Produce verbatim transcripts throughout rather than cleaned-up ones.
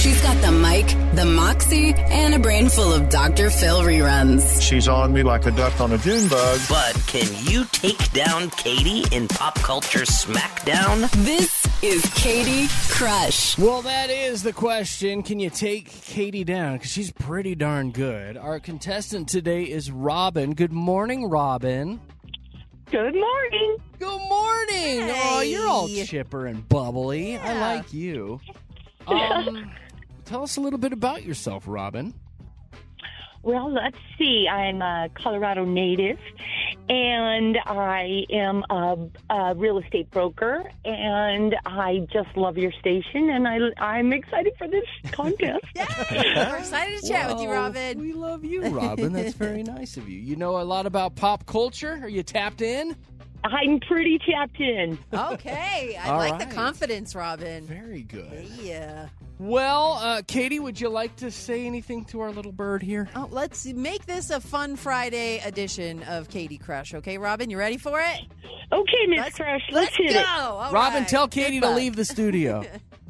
She's got the mic, the moxie, and a brain full of Doctor Phil reruns. She's on me like a duck on a June bug. But can you take down Katie in Pop Culture Smackdown? This is Katie Crush. Well, that is the question. Can you take Katie down? Because she's pretty darn good. Our contestant today is Robin. Good morning, Robin. Good morning. Good morning. Hey. Oh, you're all chipper and bubbly. Yeah. I like you. Um, tell us a little bit about yourself, Robin. Well, let's see. I'm a Colorado native, and I am a, a real estate broker, and I just love your station, and I, I'm excited for this contest. Yeah, we're excited to chat with you, Well, Robin. We love you, Robin. That's very nice of you. You know a lot about pop culture? Are you tapped in? I'm pretty tapped in. Okay, I All like right. the confidence, Robin. Very good. Yeah. Well, uh, Katie, would you like to say anything to our little bird here? Oh, let's make this a fun Friday edition of Katie Crush. Okay, Robin, you ready for it? Okay, Miss Let's, Crush, let's, hit go. it. All Robin, right. tell Katie Good to luck. leave the studio.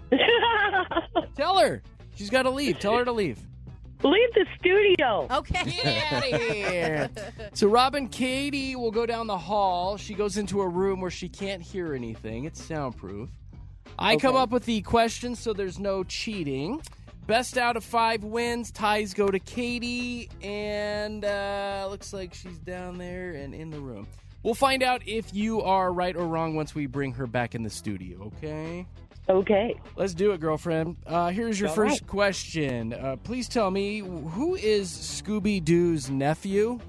Tell her. She's got to leave. Tell her to leave. Leave the studio. Okay. So, Robin, Katie will go down the hall. She goes into a room where she can't hear anything. It's soundproof. I Okay. come up with the questions, so there's no cheating. Best out of five wins. Ties go to Katie. And uh, looks like she's down there and in the room. We'll find out if you are right or wrong once we bring her back in the studio, okay? Okay. Let's do it, girlfriend. Uh, here's your All first right. question. Uh, please tell me, who is Scooby-Doo's nephew?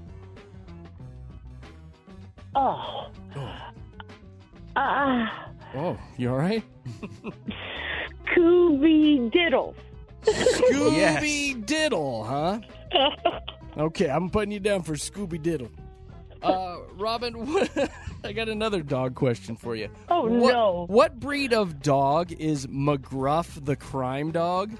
Oh. Ah. Oh, you all right? Scooby Diddle. Scooby-Diddle, huh? Okay, I'm putting you down for Scooby-Diddle. Uh, Robin, what, I got another dog question for you. Oh, what, no. What breed of dog is McGruff the crime dog?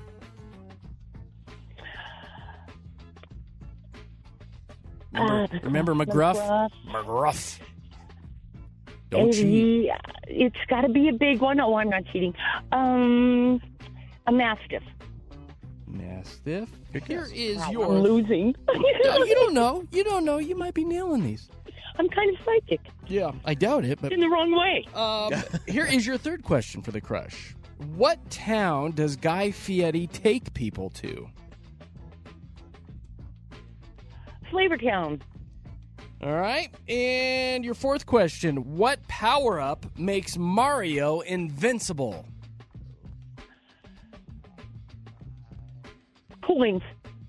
Remember, Uh, remember McGruff? McGruff. McGruff. Don't cheat. Maybe, uh, It's got to be a big one. Oh, I'm not cheating. Um, a Mastiff. Mastiff. Here is Wow, your. I'm losing. No, you don't know. You don't know. You might be nailing these. I'm kind of psychic. Yeah, I doubt it, but In the wrong way. Um, here is your third question for the crush. What town does Guy Fieri take people to? Flavortown. All right. And your fourth question. What power-up makes Mario invincible? Coins.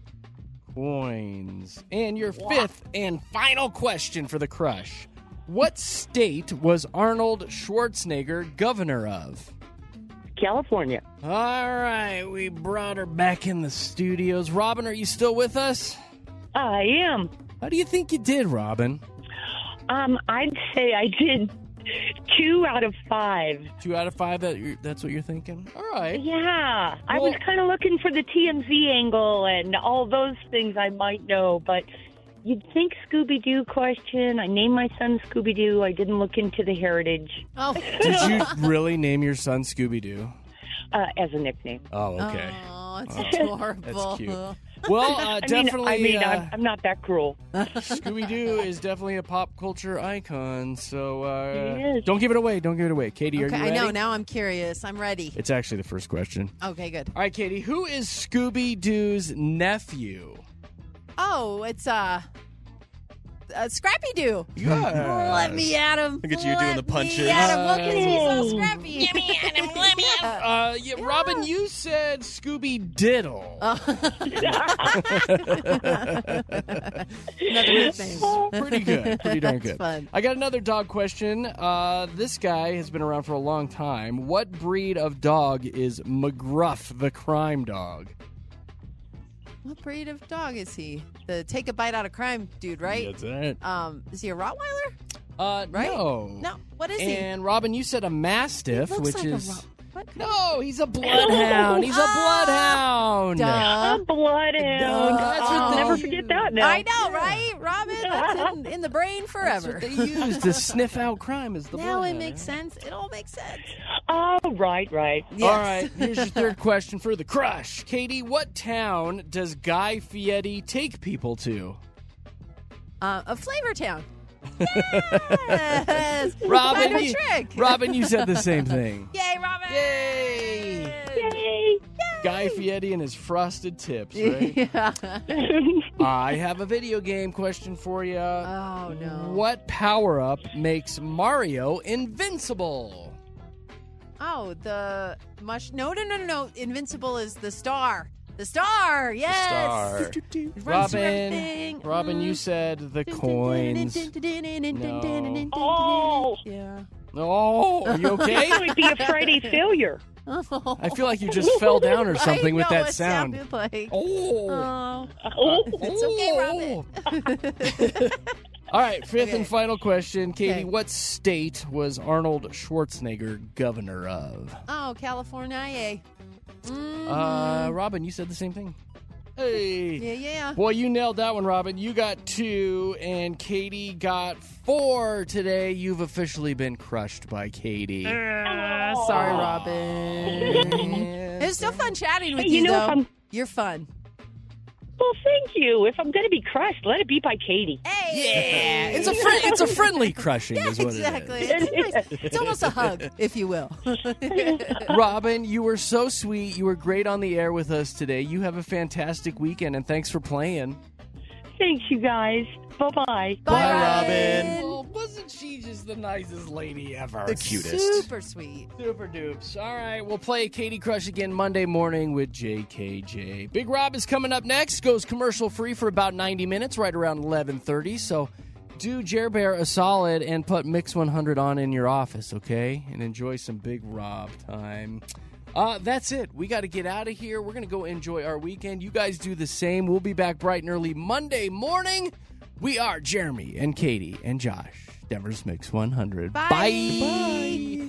Coins. And your fifth and final question for the crush. What state was Arnold Schwarzenegger governor of? California. All right, we brought her back in the studios. Robin, are you still with us? I am. How do you think you did, Robin? Um, I'd say I did two out of five. Two out of five, that you're, that's what you're thinking? All right. Yeah. I Well- was kind of looking for the T M Z angle and all those things I might know, but you'd think Scooby-Doo question. I named my son Scooby-Doo. I didn't look into the heritage Oh. Did you really name your son Scooby-Doo? uh, as a nickname. Oh, okay. Oh, it's Oh, adorable. that's cute. Well, uh, I definitely, mean, I mean uh, I'm, I'm not that cruel. Scooby-Doo is definitely a pop culture icon, so uh, He is. don't give it away. Don't give it away. Katie, are Okay, you I ready? know. Now I'm curious. I'm ready. It's actually the first question. Okay, good. All right, Katie, who is Scooby-Doo's nephew? Oh, it's uh, uh Scrappy Doo. Yeah. Let me at him. Look at you doing the punches. Let me at him. Well, 'cause he's Oh. so scrappy. Let me at him. Let me at him. Uh, yeah, Robin, you said Scooby-Diddle. Another nickname. Pretty good. Pretty darn That's good. fun. I got another dog question. Uh, this guy has been around for a long time. What breed of dog is McGruff the crime dog? What breed of dog is he? The take a bite out of crime dude, right? That's it. Um, is he a Rottweiler? Uh, Right? No. No. What is he? And Robin, you said a Mastiff, He looks which like a is Ro- What? No, he's a bloodhound. He's a bloodhound. Duh. A bloodhound. That's what I'll they never use. forget that now. I know, right, Robin? That's in, in the brain That's forever. what they use to sniff out crime is the Now it bloodhound. makes sense. It all makes sense. Oh, right, right. Yes. All right, here's your third question for the crush. Katie, what town does Guy Fieri take people to? Uh, a Flavor Town. Yes. Robin, Kind of a you, trick. Robin, you said the same thing. Yay, Robin. Yay! Yay. Guy Fieri and his frosted tips, right? Yeah. I have a video game question for you. Oh, no. What power-up makes Mario invincible? Oh, the mush. No, no, no, no, no. Invincible is the star. The star. Yes. Star. Runs through Robin, everything. Robin, you Mm. said the coins. Oh. Yeah. Oh, are you okay? That would be a Friday failure. I feel like you just fell down or something I with know, that it sound. sounded like. Oh. Oh. Oh. It's okay, Robin. All right, fifth Okay. and final question. Katie, Okay. what state was Arnold Schwarzenegger governor of? Oh, California. Mm. Uh, Robin, you said the same thing. Hey. Yeah, yeah. Boy, you nailed that one, Robin. You got two, and Katie got four today. You've officially been crushed by Katie. Uh, sorry, Robin. It was still fun chatting with Hey, you, you know, though. if I'm- You're fun. Well, thank you. If I'm going to be crushed, let it be by Katie. Hey! Yeah, it's a fri- it's a friendly crushing, Yeah, is what exactly. it is. It's, nice. It's almost a hug, if you will. Robin, you were so sweet. You were great on the air with us today. You have a fantastic weekend, and thanks for playing. Thanks, you guys. Bye-bye. Bye, Robin. Robin. Oh, wasn't she just the nicest lady ever? The cutest. Super sweet. Super dupes. All right, we'll play Katie Crush again Monday morning with J K J. Big Rob is coming up next. Goes commercial free for about ninety minutes, right around eleven thirty. So do Jer Bear a solid and put Mix one hundred on in your office, okay? And enjoy some Big Rob time. Uh, that's it. We got to get out of here. We're going to go enjoy our weekend. You guys do the same. We'll be back bright and early Monday morning. We are Jeremy and Katie and Josh. Denver's Mix one hundred. Bye. Bye. Bye.